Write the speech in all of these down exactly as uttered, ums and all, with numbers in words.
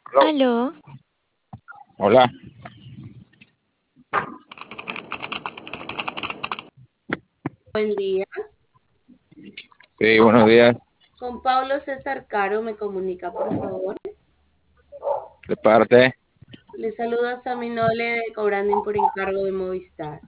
Aló, Hola, Buen día. sí, buenos días. Con Pablo César Caro me comunica, por favor. De parte, Le saluda Sammy Nole de Cobranding por encargo de Movistar.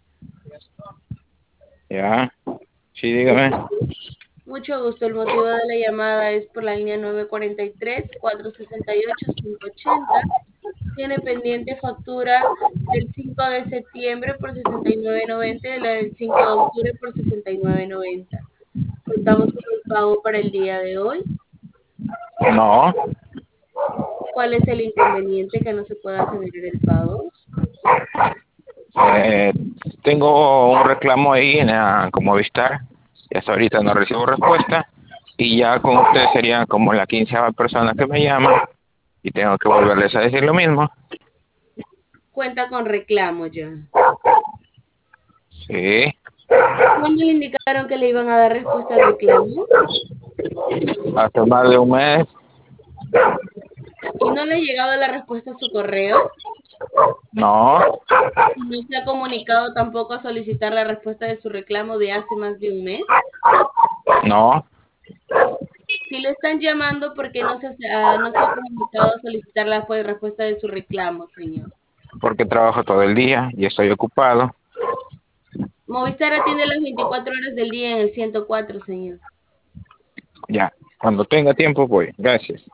ya, sí, dígame. Mucho gusto. El motivo de la llamada es por la línea nueve cuatro tres, cuatro seis ocho, cinco ochenta. Tiene pendiente factura del cinco de septiembre por sesenta y nueve noventa y la del cinco de octubre por sesenta y nueve noventa. Contamos con el pago para el día de hoy. No, ¿Cuál es el inconveniente que no se pueda generar el pago? eh, tengo un reclamo ahí en la, como Vistar, y hasta ahorita no recibo respuesta, y ya con usted sería como la quinceava persona que me llama, y tengo que volverles a decir lo mismo. Cuenta con reclamo ya. Sí, ¿Cuándo le indicaron que le iban a dar respuesta al reclamo? hace más de un mes, ¿Y no le ha llegado la respuesta a su correo? no, ¿Y no se ha comunicado tampoco a solicitar la respuesta de su reclamo de hace más de un mes? no, Si le están llamando, ¿por qué no se, ha- no se ha comunicado a solicitar la pues, respuesta de su reclamo, señor? porque trabajo todo el día y estoy ocupado. Movistar atiende las veinticuatro horas del día en el ciento cuatro, señor. Ya, cuando tenga tiempo voy. Gracias.